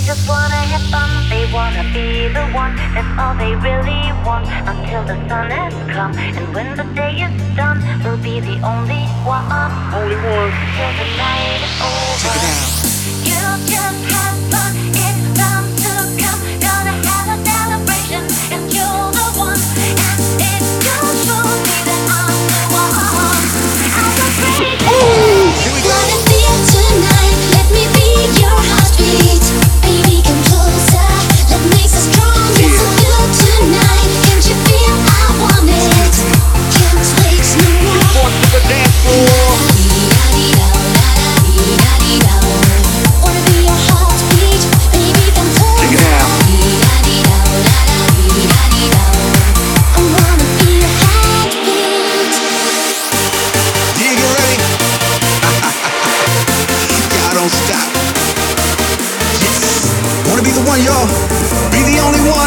just wanna have fun, they wanna be the one. That's all they really want until the sun has come. And when the day is done, we'll be the only one. Only one. Till the night is over. Check it out. You'll just have fun, it's time to come. Gonna have a celebration, and you're the one. And it's just for me that I'm the one. I'm so crazy. Here we go. Wanna feel tonight, let me be your heartbeat. Baby, come closer, let me make us strong. It's so good tonight, can't you feel I want it? Can't wait no more. On to the dance floor. Wanna be your heartbeat, baby, come closer. Check it out. I wanna be your heartbeat. Yeah, get ready. Y'all don't stop. Yes. Wanna be the one, y'all. Be the only one.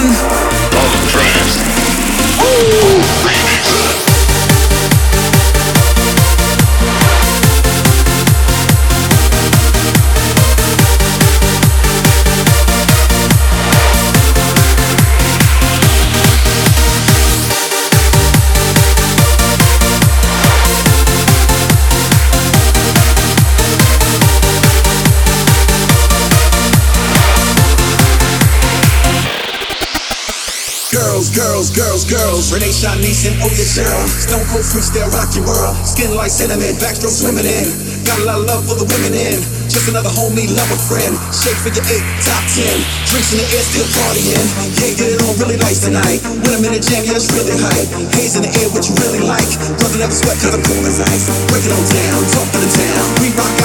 Girls. Renee Shanice and Oya Cheryl. Stone Cold Freestyle, rock your world. Skin like cinnamon, backstroke swimming in. Got a lot of love for the women in. Just another homie, love a friend. Shake figure 8, top 10. Drinks in the air, still partying. Yeah, get it on really nice tonight. When I'm in the jam, yeah, it's really hype. Haze in the air, what you really like. Brother never sweat, cause I'm cool as ice. Break it on down, talk to the town. We rock